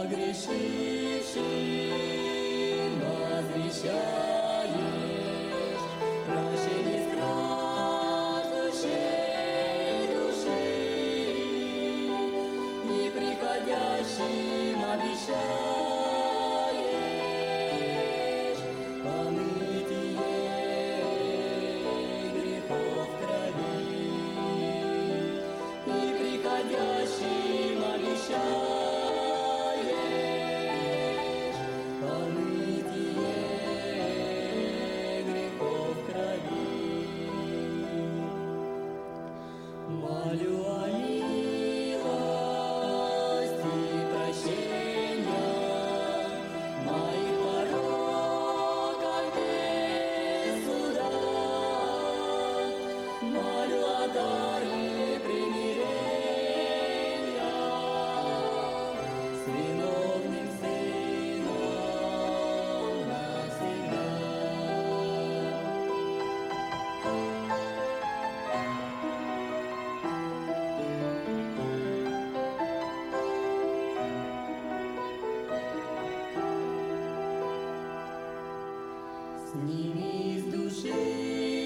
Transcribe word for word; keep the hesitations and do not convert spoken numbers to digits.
погрешившим возвещаешь прощение страждущей души, неприходящим обещаешь помытие грехов крови, неприходящим обещаешь помытие грехов крови. Молю о милости прощения моих пороков без суда. Молю о даре примирения с виновным сыном навсегда. Сними с души